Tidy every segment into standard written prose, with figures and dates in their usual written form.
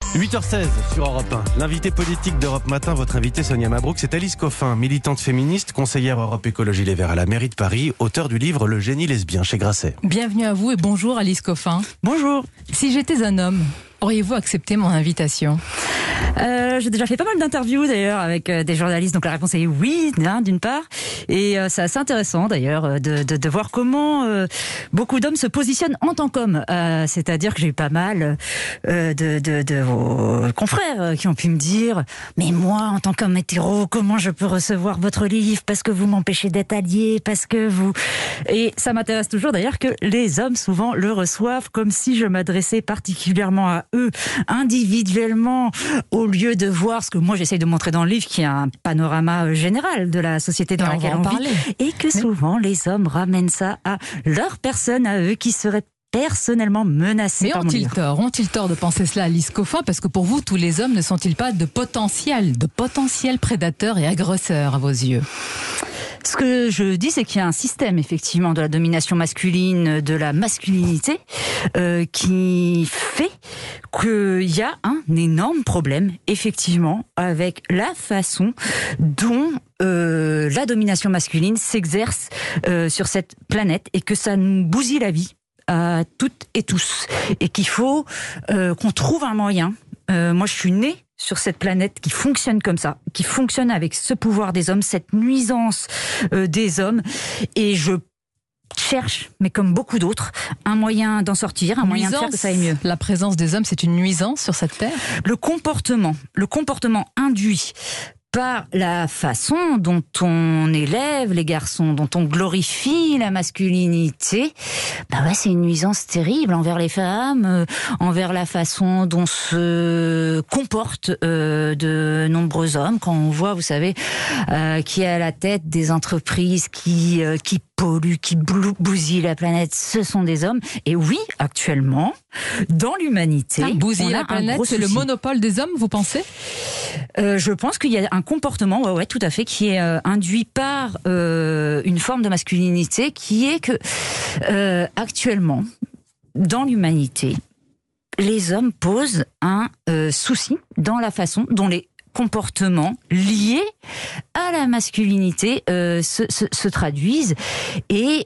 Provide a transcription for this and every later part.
8h16 sur Europe 1. L'invité politique d'Europe Matin, votre invité Sonia Mabrouk, c'est Alice Coffin, militante féministe, conseillère Europe Écologie Les Verts à la mairie de Paris, auteur du livre Le génie lesbien chez Grasset. Bienvenue à vous et bonjour Alice Coffin. Bonjour. Si j'étais un homme, auriez-vous accepté mon invitation ? J'ai déjà fait pas mal d'interviews d'ailleurs avec des journalistes, donc la réponse est oui, d'une part. Et c'est assez intéressant d'ailleurs de voir comment beaucoup d'hommes se positionnent en tant qu'hommes. C'est-à-dire que j'ai eu pas mal de vos confrères qui ont pu me dire « Mais moi, en tant qu'homme hétéro, comment je peux recevoir votre livre parce que vous m'empêchez d'être allié, parce que vous... » Et ça m'intéresse toujours d'ailleurs que les hommes souvent le reçoivent comme si je m'adressais particulièrement à eux, individuellement, au lieu de voir ce que moi j'essaye de montrer dans le livre, qui est un panorama général de la société dans laquelle on vit, et que souvent les hommes ramènent ça à leur personne, à eux, qui seraient personnellement menacés. Mais ont-ils tort de penser cela, Alice Coffin? Parce que pour vous, tous les hommes ne sont-ils pas de potentiels prédateurs et agresseurs à vos yeux? Ce que je dis, c'est qu'il y a un système, effectivement, de la domination masculine, de la masculinité, qui fait qu'il y a un énorme problème, effectivement, avec la façon dont la domination masculine s'exerce sur cette planète et que ça nous bousille la vie à toutes et tous. Et qu'il faut qu'on trouve un moyen. Moi, je suis née sur cette planète qui fonctionne comme ça, qui fonctionne avec ce pouvoir des hommes, cette nuisance des hommes. Et je cherche, mais comme beaucoup d'autres, un moyen d'en sortir, un moyen de faire que ça aille mieux. La présence des hommes, c'est une nuisance sur cette terre ? Le comportement induit par la façon dont on élève les garçons, dont on glorifie la masculinité, c'est une nuisance terrible envers les femmes, envers la façon dont se comportent de nombreux hommes. Quand on voit, vous savez, qui est à la tête des entreprises qui polluent, qui bousillent la planète, ce sont des hommes. Et oui, actuellement, dans l'humanité, bousiller la planète, c'est le monopole des hommes, vous pensez ? Je pense qu'il y a un comportement, ouais, tout à fait, qui est induit par une forme de masculinité qui est que actuellement, dans l'humanité, les hommes posent un souci dans la façon dont les comportements liés à la masculinité se traduisent et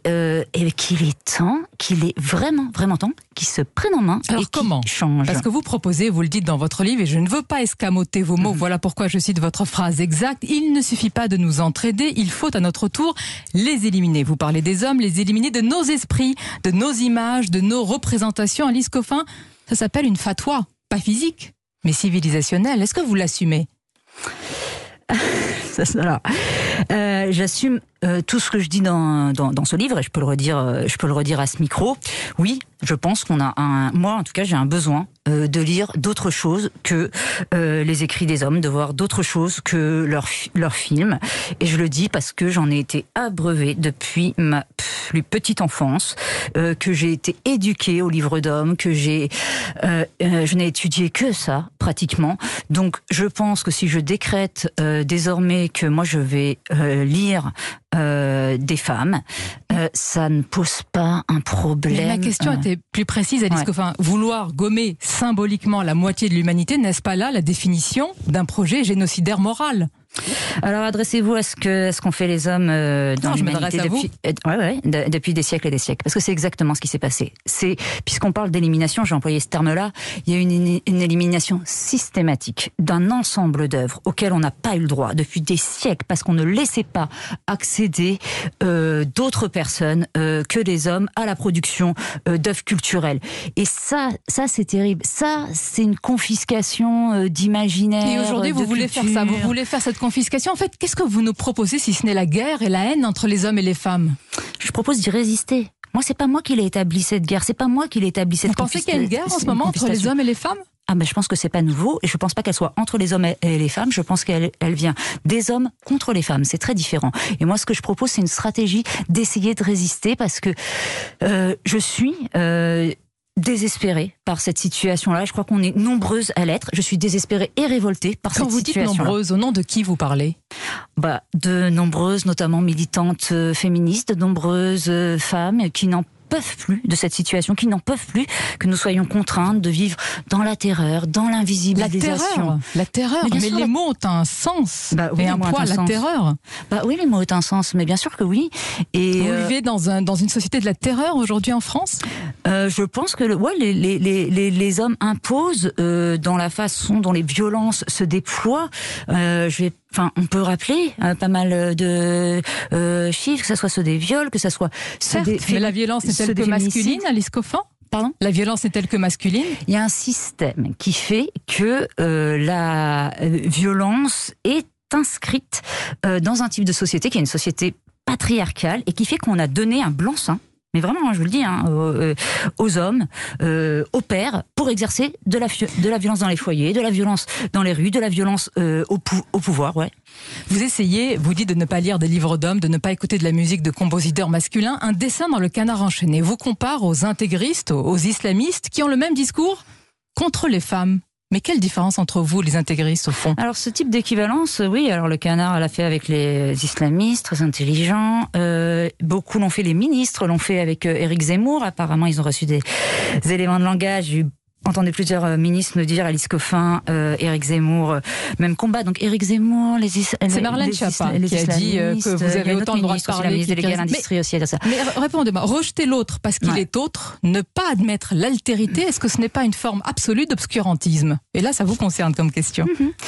qu'il est vraiment temps qu'ils se prennent en main. Alors et comment qu'ils changent. Parce que vous proposez, vous le dites dans votre livre, et je ne veux pas escamoter vos mots, voilà pourquoi je cite votre phrase exacte, il ne suffit pas de nous entraider, il faut à notre tour les éliminer. Vous parlez des hommes, les éliminer de nos esprits, de nos images, de nos représentations. Alice Coffin, ça s'appelle une fatwa, pas physique, mais civilisationnelle. Est-ce que vous l'assumez ? J'assume tout ce que je dis dans ce livre, et je peux le redire à ce micro. Oui, je pense qu'on a moi en tout cas j'ai un besoin de lire d'autres choses que les écrits des hommes, de voir d'autres choses que leurs films. Et je le dis parce que j'en ai été abreuvée depuis ma plus petite enfance, que j'ai été éduquée aux livres d'hommes, que je n'ai étudié que ça pratiquement. Donc je pense que si je décrète désormais que moi je vais lire des femmes, ça ne pose pas un problème. Mais ma question était plus précise, Alice Coffin. Vouloir gommer symboliquement la moitié de l'humanité, n'est-ce pas là la définition d'un projet génocidaire moral ? Alors adressez-vous à ce qu'ont fait les hommes dans l'humanité depuis des siècles et des siècles, parce que c'est exactement ce qui s'est passé. Puisqu'on parle d'élimination, j'ai employé ce terme-là, il y a une élimination systématique d'un ensemble d'œuvres auxquelles on n'a pas eu le droit depuis des siècles, parce qu'on ne laissait pas accéder d'autres personnes que des hommes à la production d'œuvres culturelles. Et ça c'est terrible. Ça, c'est une confiscation d'imaginaire. Et aujourd'hui, vous voulez faire ça, vous voulez faire cette confiscation. En fait, qu'est-ce que vous nous proposez si ce n'est la guerre et la haine entre les hommes et les femmes ? Je propose d'y résister. Moi, c'est pas moi qui l'ai établi cette guerre, c'est pas moi qui l'ai établi cette confiscation. Vous pensez qu'il y a une guerre en ce moment entre les hommes et les femmes ? Je pense que c'est pas nouveau, et je pense pas qu'elle soit entre les hommes et les femmes, je pense qu'elle vient des hommes contre les femmes, c'est très différent. Et moi, ce que je propose, c'est une stratégie d'essayer de résister, parce que je suis désespérée par cette situation-là. Je crois qu'on est nombreuses à l'être. Je suis désespérée et révoltée par cette situation. Quand vous dites nombreuses, au nom de qui vous parlez ? De nombreuses, notamment militantes féministes, de nombreuses femmes qui n'en peuvent plus de cette situation, qui n'en peuvent plus que nous soyons contraintes de vivre dans la terreur, dans l'invisibilisation. La terreur. Mais les mots ont un sens et un poids, la terreur. Oui, les mots ont un sens, mais bien sûr que oui. Et vous vivez dans une société de la terreur aujourd'hui en France ? Je pense que les hommes imposent dans la façon dont les violences se déploient. On peut rappeler pas mal de chiffres, que ce soit ceux des viols, que ce soit ceux des... Mais la violence n'est-elle que masculine, Alice Coffin ? Pardon ? La violence n'est-elle que masculine ? Il y a un système qui fait que la violence est inscrite dans un type de société qui est une société patriarcale et qui fait qu'on a donné un blanc-seing. Mais vraiment, je vous le dis, aux hommes, aux pères, pour exercer de la violence dans les foyers, de la violence dans les rues, de la violence au pouvoir, ouais. Vous essayez, vous dites de ne pas lire des livres d'hommes, de ne pas écouter de la musique de compositeurs masculins. Un dessin dans le Canard enchaîné vous compare aux intégristes, aux islamistes, qui ont le même discours contre les femmes. Mais quelle différence entre vous, les intégristes, au fond ? Alors, ce type d'équivalence, oui, alors le Canard l'a fait avec les islamistes, très intelligents. Beaucoup l'ont fait, les ministres l'ont fait avec Éric Zemmour. Apparemment, ils ont reçu des éléments de langage. J'ai entendu plusieurs ministres me dire, Alice Coffin, Éric Zemmour, même combat. Donc Éric Zemmour, c'est Marlène Schiappa qui a dit que vous avez autant le droit de parler. La ministre déléguée à l'industrie aussi, ça. Mais répondez-moi, rejeter l'autre parce qu'il est autre, ne pas admettre l'altérité, est-ce que ce n'est pas une forme absolue d'obscurantisme ? Et là, ça vous concerne comme question.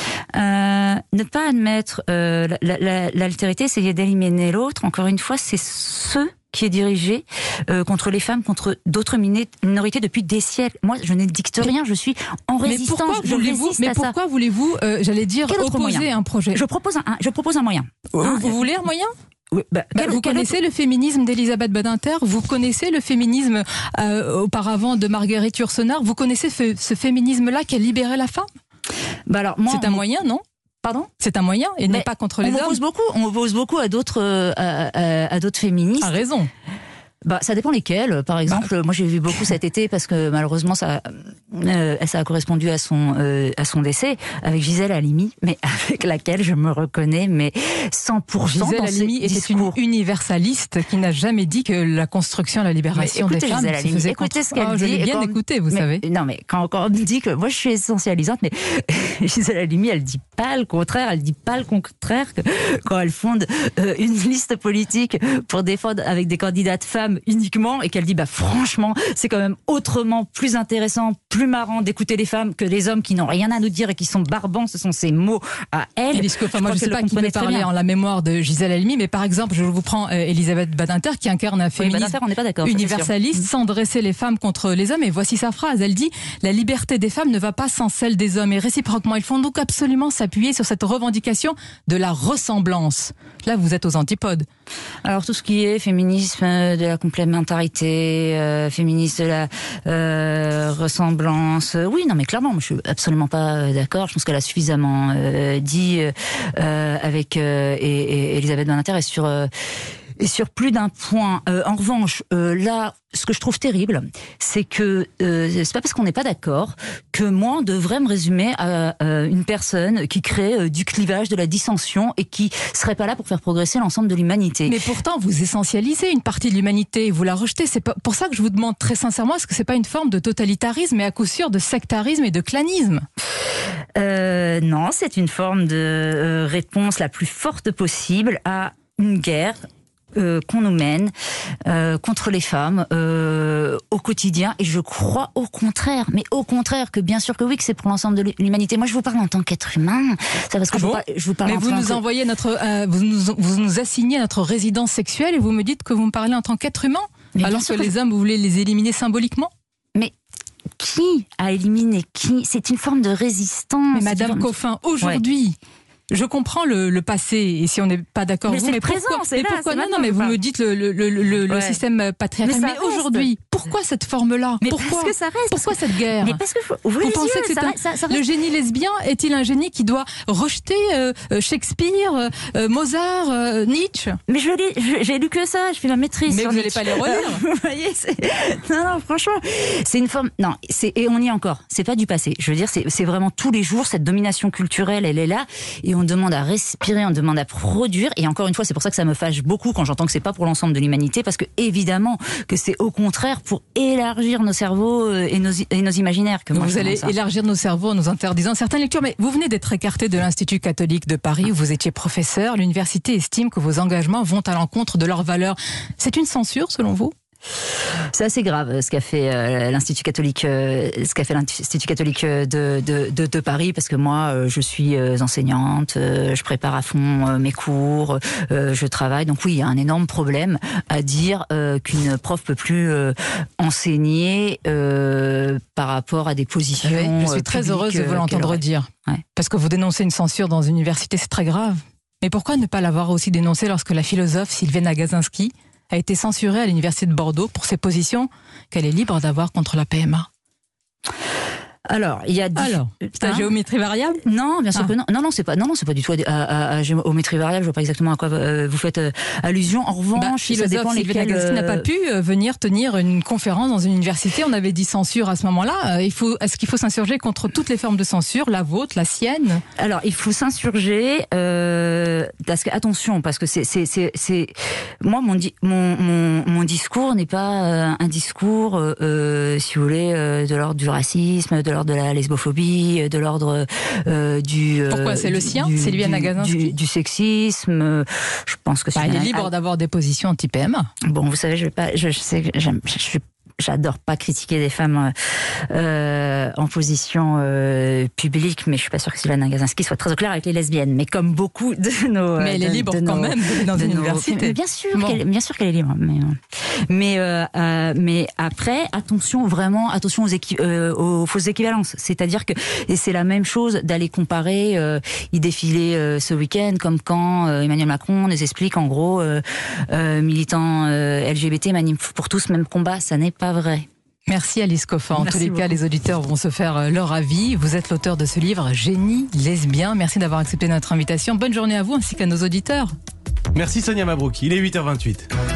Ne pas admettre l'altérité, essayer d'éliminer l'autre, encore une fois, c'est qui est dirigé contre les femmes, contre d'autres minorités depuis des siècles. Moi, je ne dicte rien, je suis en résistance. Mais pourquoi voulez-vous, opposer un projet ? Je propose un moyen. Vous voulez un moyen ? Oui, vous connaissez le féminisme d'Elisabeth Badinter, vous connaissez le féminisme auparavant de Marguerite Yourcenar, vous connaissez ce féminisme-là qui a libéré la femme ? C'est un moyen, non ? Pardon ? C'est un moyen et n'est pas contre les hommes. On m'oppose beaucoup à d'autres féministes. A raison. Ça dépend lesquels. Par exemple, moi j'ai vu beaucoup cet été parce que malheureusement ça a correspondu à son décès avec Gisèle Halimi, mais avec laquelle je me reconnais, mais 100% Gisèle Halimi était une universaliste qui n'a jamais dit que la construction, la libération des femmes se faisait écoutez ce qu'elle dit. Je l'ai bien écouté, vous savez. Non, mais quand on me dit que moi je suis essentialisante, mais Gisèle Halimi, elle dit pas le contraire. Elle dit pas le contraire que quand elle fonde une liste politique pour défendre avec des candidates femmes uniquement et qu'elle dit franchement c'est quand même autrement plus intéressant, plus marrant d'écouter les femmes que les hommes qui n'ont rien à nous dire et qui sont barbants. Ce sont ses mots à elle. Moi je sais pas qui peut parler en la mémoire de Gisèle Halimi, mais par exemple je vous prends Elisabeth Badinter qui incarne un féminisme universaliste sans dresser les femmes contre les hommes, et voici sa phrase, elle dit: la liberté des femmes ne va pas sans celle des hommes et réciproquement. Il faut donc absolument s'appuyer sur cette revendication de la ressemblance. Là vous êtes aux antipodes. Alors tout ce qui est féminisme de la complémentarité, féministe de la ressemblance, oui, non mais clairement, moi, je suis absolument pas d'accord. Je pense qu'elle a suffisamment dit avec Elisabeth Badinter et sur plus d'un point. En revanche, là, ce que je trouve terrible, c'est que c'est pas parce qu'on n'est pas d'accord que moi on devrait me résumer à une personne qui crée du clivage, de la dissension et qui serait pas là pour faire progresser l'ensemble de l'humanité. Mais pourtant, vous essentialisez une partie de l'humanité, vous la rejetez. C'est pour ça que je vous demande très sincèrement, est-ce que c'est pas une forme de totalitarisme et à coup sûr de sectarisme et de clanisme ? Non, c'est une forme de réponse la plus forte possible à une guerre qu'on nous mène contre les femmes au quotidien, et je crois au contraire que bien sûr que oui, que c'est pour l'ensemble de l'humanité. Moi je vous parle en tant qu'être humain, c'est parce que je vous parle mais en vous tant nous envoyez vous nous assignez notre résidence sexuelle et vous me dites que vous me parlez en tant qu'être humain, alors que les hommes vous voulez les éliminer symboliquement. Mais qui a éliminé qui ? C'est une forme de résistance. Mais Madame Coffin, aujourd'hui, je comprends le passé, et si on n'est pas d'accord, mais c'est le présent, c'est là. Pourquoi non, mais vous me dites le système patriarcal. Mais aujourd'hui, pourquoi cette forme-là? Mais Pourquoi? parce que ça reste. Pourquoi cette guerre? Mais parce que ouvrez Vous les pensez yeux, que c'est ça reste. le génie lesbien est-il un génie qui doit rejeter Shakespeare, Mozart, Nietzsche? Mais j'ai lu que ça, je fais ma maîtrise. Mais sur vous n'allez Nietzsche. pas les relire. Vous voyez, non, franchement, c'est une forme. Non, et on y est encore. C'est pas du passé. Je veux dire, c'est vraiment tous les jours cette domination culturelle, elle est là, et on demande à respirer, on demande à produire. Et encore une fois, c'est pour ça que ça me fâche beaucoup quand j'entends que c'est pas pour l'ensemble de l'humanité, parce que évidemment que c'est au contraire pour élargir nos cerveaux et nos imaginaires. Que moi, vous je allez demande ça. élargir nos cerveaux en nous interdisant certaines lectures. Mais vous venez d'être écarté de l'Institut catholique de Paris où vous étiez professeur. L'université estime que vos engagements vont à l'encontre de leurs valeurs. C'est une censure selon vous? C'est assez grave ce qu'a fait l'Institut catholique, de Paris, parce que moi, je suis enseignante, je prépare à fond mes cours, je travaille. Donc oui, il y a un énorme problème à dire qu'une prof peut plus enseigner par rapport à des positions. Oui, je suis très heureuse de vous l'entendre dire. Ouais. Parce que vous dénoncez une censure dans une université, c'est très grave. Mais pourquoi ne pas l'avoir aussi dénoncé lorsque la philosophe Sylviane Agacinski a été censurée à l'université de Bordeaux pour ses positions qu'elle est libre d'avoir contre la PMA? Alors, il y a c'est la géométrie variable? Non, bien sûr que non. Non, c'est pas du tout à géométrie variable. Je vois pas exactement à quoi vous faites allusion. En revanche, ça dépend Sylviane Agacinski n'a pas pu venir tenir une conférence dans une université. On avait dit censure à ce moment-là. Est-ce qu'il faut s'insurger contre toutes les formes de censure, la vôtre, la sienne? Alors, il faut s'insurger parce que attention, parce que c'est moi mon discours n'est pas un discours si vous voulez de l'ordre du racisme, de l'ordre de la lesbophobie, de l'ordre du... Pourquoi c'est le sien, Sylviane Agacinski? Du sexisme. Je pense que il est libre d'avoir des positions anti-PMA. Bon, vous savez, je sais que j'adore pas critiquer des femmes en position publique, mais je suis pas sûre que Sylviane Agacinski soit très au clair avec les lesbiennes. Mais comme beaucoup de nos... Mais elle est libre quand même dans une université. Bien sûr qu'elle est libre. Mais après, attention aux fausses équivalences. C'est-à-dire que, et c'est la même chose d'aller comparer, il défilait ce week-end comme quand Emmanuel Macron nous explique en gros militants LGBT, manif pour tous, même combat, ça n'est pas vrai. Merci Alice Coffin. En tous les cas, les auditeurs vont se faire leur avis. Vous êtes l'auteur de ce livre, Génie lesbien. Merci d'avoir accepté notre invitation. Bonne journée à vous ainsi qu'à nos auditeurs. Merci Sonia Mabrouk. Il est 8h28.